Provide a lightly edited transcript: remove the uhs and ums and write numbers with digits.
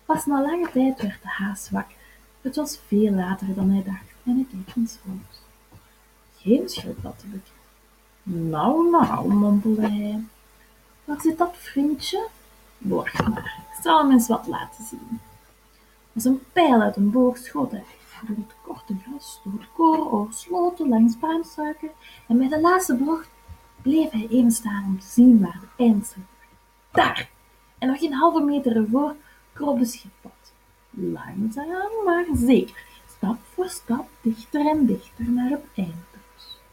Pas na lange tijd werd de haas wakker. Het was veel later dan hij dacht en hij keek eens rond. Geen schildpaddenbekje. Nou, nou, mompelde hij. Waar zit dat vriendje? Wacht maar, ik zal hem eens wat laten zien. Als een pijl uit een boog schoot hij door het korte gras, door het koren, over sloten, langs braamstruiken en bij de laatste bocht bleef hij even staan om te zien waar de eindstreep lag. Daar! En nog geen halve meter ervoor kroop de schildpad. Langzaam maar zeker, stap voor stap, dichter en dichter naar het eind.